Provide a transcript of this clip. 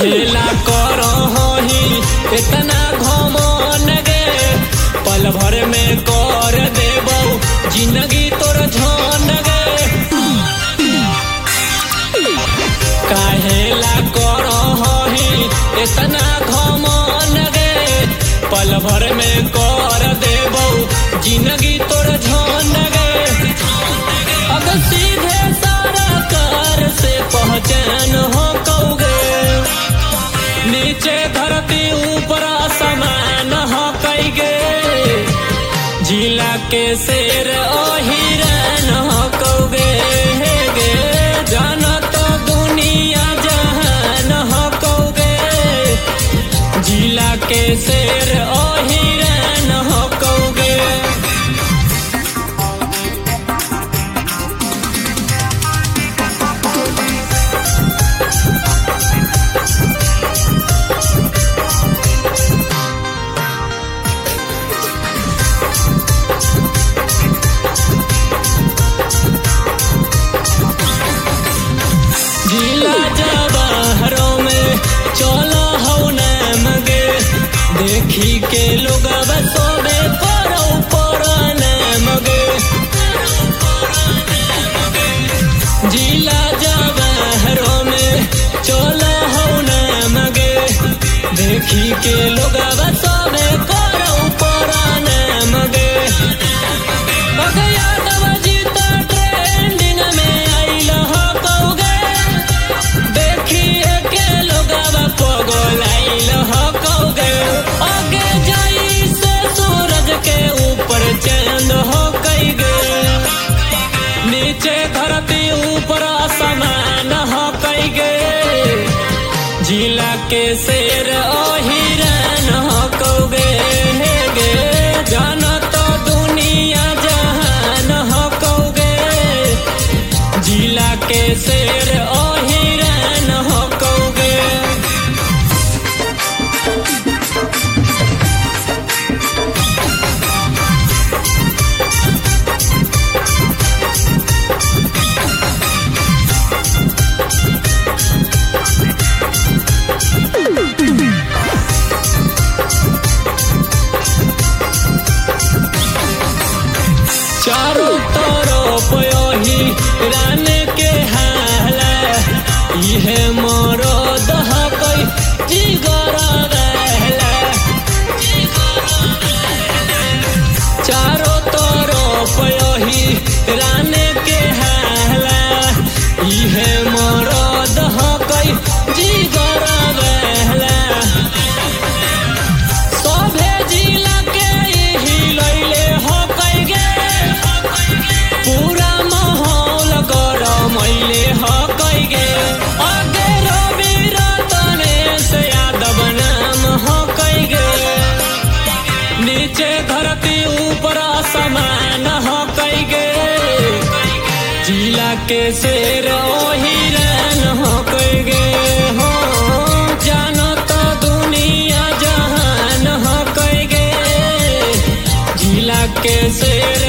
काहेला करही इतना घमंड गे, पल भर में कर देबो जिंदगी तोर झंड गे। काहेला करही इतना घमंड गे, पल भर में कर देबो जिंदगी तोर झंड गे। अब सीधे सरकार से पहचान हो कौगे, नीचे धरती ऊपर आसमान हो कैगे। जिला के शेर ओ हिरन हो कौगे गे, जाना तो दुनिया जहान हो कौगे। जिला के शेर ओ हिरन हो कौगे। जिला जवाहरों में चलो हो नाम गे, देखी के लोग बसोबे करो पर नाम गे। जिला जवाहरों में चलो हो नाम गे, देखी के लोग बसोबे करो पर नाम गे। यादव जी तो ट्रेंडिंग में आइल हो कौगे, देखिए के लोग पगल आइल हो कौगे। आगे जाई से सूरज के ऊपर चांद हो कैगे, नीचे धरती ऊपर आसमान हो कैगे। जिला के शेर ओ हिरन हो कौगे गे, जाना तो दुनिया जहान हो कौगे। जिला के शेर ओ हिरन हो कौगे। चारों तरफ यही रान के हाला, इहे मोरो दहकई जिगर रहला। चारों तरफ यही रान के हाला, इहे मोरो दहकई जिगर रहला। सभे जिला के यही लैले हो कैगे, पूरा माहौल गरमैले हो कैगे। आगे रवि रतनेश यादव नाम हो कैगे, नीचे धरती ऊपर आसमान हो कैगे। जिला के शेर ओ हिरन हो कैगे हो, जानो तो दुनिया जहान हो कैगे। जिला के शेर